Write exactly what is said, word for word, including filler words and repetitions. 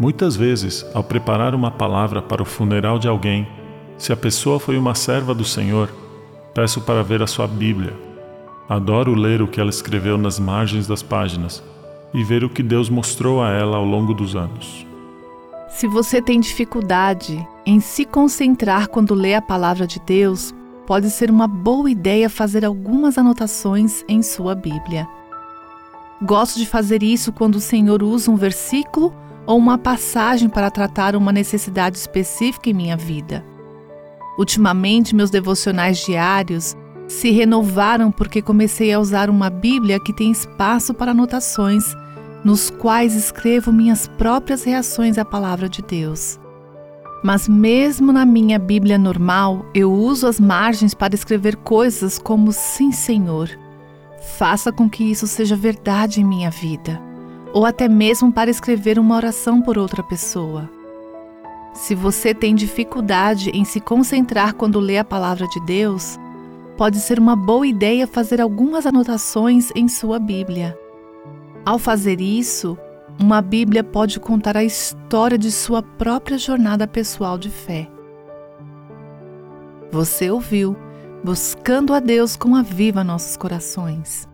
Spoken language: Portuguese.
Muitas vezes, ao preparar uma palavra para o funeral de alguém, se a pessoa foi uma serva do Senhor, peço para ver a sua Bíblia. Adoro ler o que ela escreveu nas margens das páginas e ver o que Deus mostrou a ela ao longo dos anos. Se você tem dificuldade em se concentrar quando lê a palavra de Deus, pode ser uma boa ideia fazer algumas anotações em sua Bíblia. Gosto de fazer isso quando o Senhor usa um versículo ou uma passagem para tratar uma necessidade específica em minha vida. Ultimamente, meus devocionais diários se renovaram porque comecei a usar uma Bíblia que tem espaço para anotações, nos quais escrevo minhas próprias reações à palavra de Deus. Mas mesmo na minha Bíblia normal, eu uso as margens para escrever coisas como "Sim, Senhor". Faça com que isso seja verdade em minha vida, ou até mesmo para escrever uma oração por outra pessoa. Se você tem dificuldade em se concentrar quando lê a palavra de Deus, pode ser uma boa ideia fazer algumas anotações em sua Bíblia. Ao fazer isso, uma Bíblia pode contar a história de sua própria jornada pessoal de fé. Você ouviu Buscando a Deus com Aviva Nossos Corações.